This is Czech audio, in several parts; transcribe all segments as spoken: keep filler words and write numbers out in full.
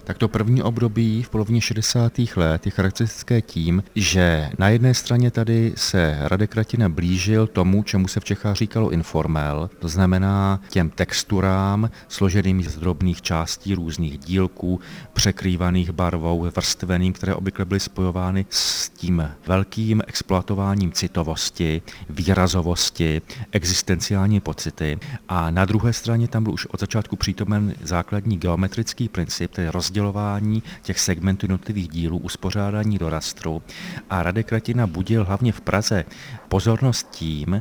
Tak to první období v polovině šedesátých let je charakteristické tím, že na jedné straně tady se Radek Kratina blížil tomu, čemu se v Čechách říkalo informel, to znamená těm texturám složeným z drobných částí různých dílků, překrývaných barvou, vrstveným, které obvykle byly spojovány s tím velkým exploatováním citovosti, výrazovosti, existenciální pocity. A na druhé straně tam byl už od začátku přítomen základní geometrický princip, tedy rozdělování těch segmentů jednotlivých dílů, uspořádání do rastru. A Radek Kratina budil hlavně v Praze pozornost tím,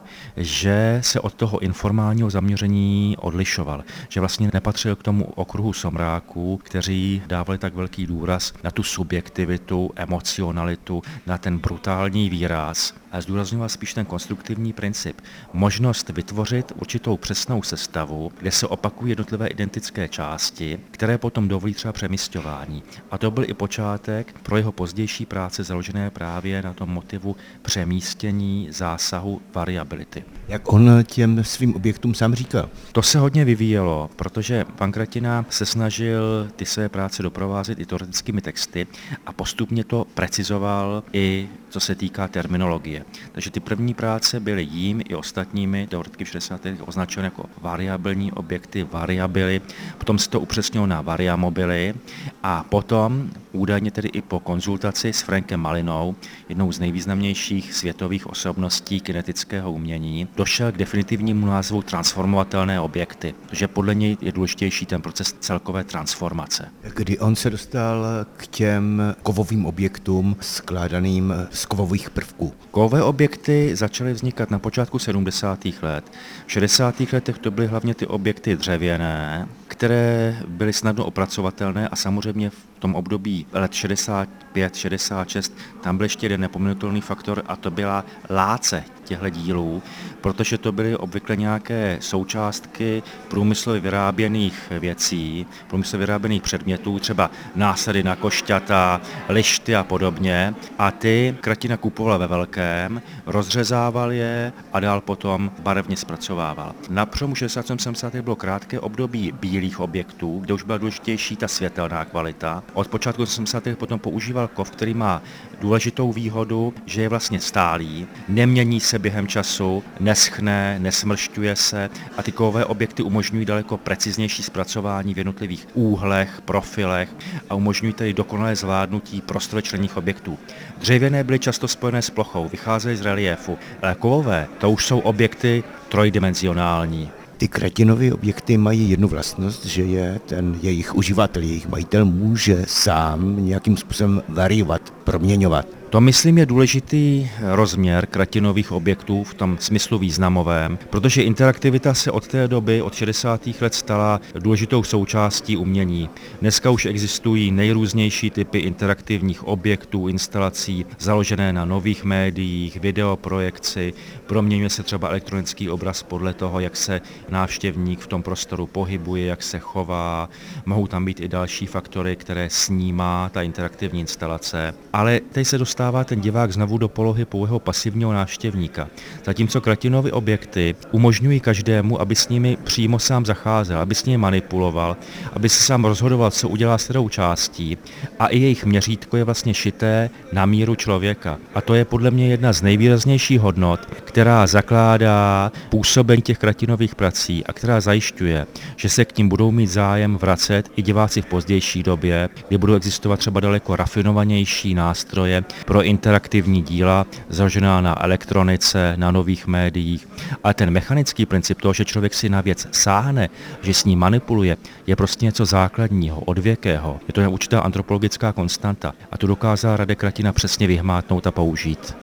že se od toho informálního zaměření odlišoval, že vlastně nepatřil k tomu okruhu somráků, kteří dávali tak velký důraz na tu subjektivitu, emocionalitu, na ten brutální výraz a zdůrazňoval spíš ten konstruktivní princip. Možnost vytvořit určitou přesnou sestavu, kde se opakují jednotlivé identické části, které potom dovolí třeba přemísťování. A to byl i počátek pro jeho pozdější práce založené právě na tom motivu přemístění, zásahu, variability. Jak on těm svým objektům sám říkal? To se hodně vyvíjelo, protože pan Kratina se snažil ty své práce doprovázet i teoretickými texty a postupně to precizoval i co se týká terminologie. Takže ty první práce byly jím i ostatními teoretiky v šedesátých letech označeny jako variabilní objekty, variabily, potom se to upřesnilo na variamobily a potom údajně tedy i po konzultaci s Frankem Malinou, jednou z nejvýznamnějších světových osobností kinetického umění, došel k definitivnímu názvu transformovatelné objekty, protože podle něj je důležitější ten proces celkové transformace. Kdy on se dostal k těm kovovým objektům skládaným z kovových prvků? Kovové objekty začaly vznikat na počátku sedmdesátých let. V šedesátých letech to byly hlavně ty objekty dřevěné, které byly snadno opracovatelné a samozřejmě v tom období let šedesát pět šedesát šest tam byl ještě jeden nepominutelný faktor a to byla láce těchto dílů, protože to byly obvykle nějaké součástky průmyslově vyráběných věcí, průmyslově vyráběných předmětů, třeba násady na košťata, lišty a podobně. A ty Kratina kupoval ve velkém, rozřezával je a dál potom barevně zpracovával. Na přelomu šedesátých sedmdesátých bylo krátké období bílých objektů, kde už byla důležitější ta světelná kvalita. Od počátku sedmdesátých potom používal kov, který má důležitou výhodu, že je vlastně stálý, nemění se během času, neschne, nesmršťuje se a ty kovové objekty umožňují daleko preciznější zpracování v jednotlivých úhlech, profilech a umožňují tedy dokonalé zvládnutí prostorečlenných objektů. Dřevěné byly často spojené s plochou, vycházely z reliéfu, ale kovové to už jsou objekty trojdimenzionální. Ty Kratinovy objekty mají jednu vlastnost, že je ten jejich uživatel, jejich majitel může sám nějakým způsobem variovat, proměňovat. To, myslím, je důležitý rozměr Kratinových objektů v tom smyslu významovém, protože interaktivita se od té doby, od šedesátých let stala důležitou součástí umění. Dneska už existují nejrůznější typy interaktivních objektů, instalací založené na nových médiích, videoprojekci, proměňuje se třeba elektronický obraz podle toho, jak se návštěvník v tom prostoru pohybuje, jak se chová. Mohou tam být i další faktory, které snímá ta interaktivní instalace. Ale teď se dostává ten divák znovu do polohy pouhého pasivního návštěvníka. Zatímco Kratinovy objekty umožňují každému, aby s nimi přímo sám zacházel, aby s nimi manipuloval, aby se sám rozhodoval, co udělá s kterou částí. A i jejich měřítko je vlastně šité na míru člověka. A to je podle mě jedna z nejvýraznějších hodnot, která zakládá působení těch Kratinových prací a která zajišťuje, že se k nim budou mít zájem vracet i diváci v pozdější době, kdy budou existovat třeba daleko rafinovanější nástroje pro interaktivní díla, založená na elektronice, na nových médiích. Ale ten mechanický princip toho, že člověk si na věc sáhne, že s ní manipuluje, je prostě něco základního, odvěkého. Je to určitá antropologická konstanta. A tu dokázal Radek Kratina přesně vyhmátnout a použít.